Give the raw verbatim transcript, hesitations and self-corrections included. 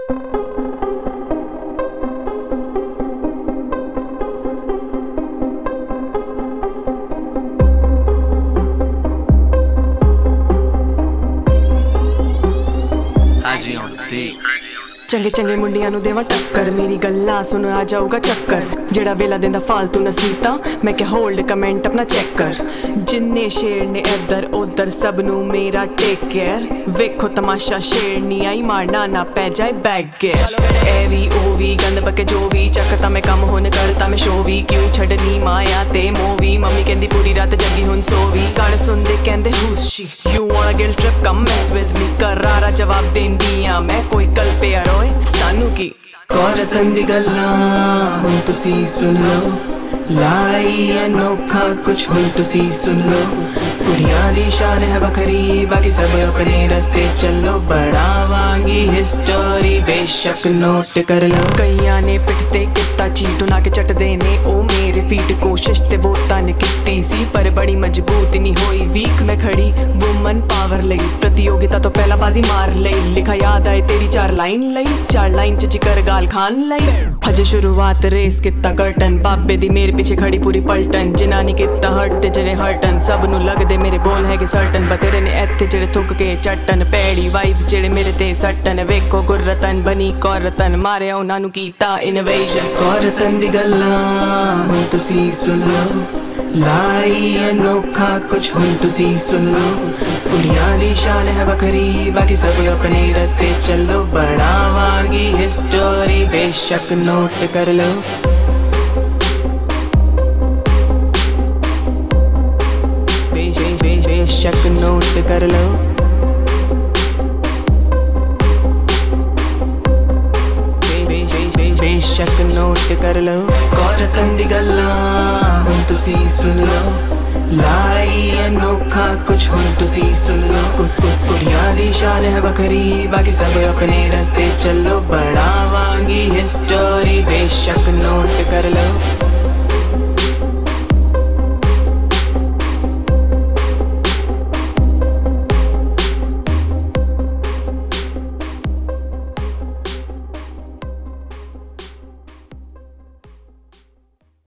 चंगे चंगे मुंडियां नू देवां टक्कर, मेरी गल्लां सुन आ जाऊगा चक्कर। जेड़ा वेला देंदा फालतू नसीता, मैं क्या होल्ड कमेंट अपना चेक कर। जिन्ने शेर ने इधर उधर सब नू मेरा टेक केयर। वेखो तमाशा शेरनी आई मारना ना पै जाए बैग गेयर। ए वी ओ वी गंद बके जो भी चकता मैं कम हुन करता मैं शो भी। क्यों छड़नी माया ते मूवी, मम्मी कहंदी पूरी रात जगी हुन सोवी। गाने सुनदे कहंदे who's she, you wanna guilt trip come mess with me। करारा जवाब देंदियां मैं कोई कल पे आरोए सानू की। औरतन दी गल्लां हुन तुसी सुन लो, लाई अनोखा कुछ हुन तुसी सुन लो। कुड़ियां दी शान है बखरी, बाकी सब अपने रस्ते चलो। बढ़ावांगी हिस्टोरी बेशक नोट कर लो। कईयां ने पिटते किता चीट ना के चटदे ने ओ मेरे फीट। कोशिश ते बहुतां ने कीती सी पर बड़ी मजबूत नहीं होई वीक। मैं खड़ी वुमन पावर लई, प्रतियोगिता तो पहला बाजी मार लई। लिखा याद आए तेरी चार लाइन लई, चार लाइन च चिकर गाल खान लई। हजे शुरुआत रेस किता कर्टन, बाबे दी मेरे पीछे खड़ी पूरी पलटन। जिनानी किता हटते जेरे हटन, सब नू लगदे मेरे बोल है सर्टन। बतेरे ने इत्थे जेरे थुक के चट्टन, पैड़ी वाइब्स जेरे मेरे ते सट्टन। वेखो गुर्रतन बनी कौरतन, मारे उन्हां नू कीता इनोवेशन। औरतन दी गल्लां हुन तुसी सुन लो, लाई अनोखा कुछ हुन तुसी सुन लो। कुड़ियां दी शान है बखरी, बाकी सब अपने रस्ते चलो। बढ़ावांगी हिस्टोरी बेशक नोट कर लो। बेशक नोट कर लो। बेशक नोट कर लो। औरतन दी गल्लां हुन तुसी सुन लो, लाई अनोखा कुछ हुन तुसी सुन लो। कुड़ियां दी शान है बखरी, बाकी सब अपने रस्ते चलो। बढ़ावांगी हिस्टोरी बेशक नोट कर लो।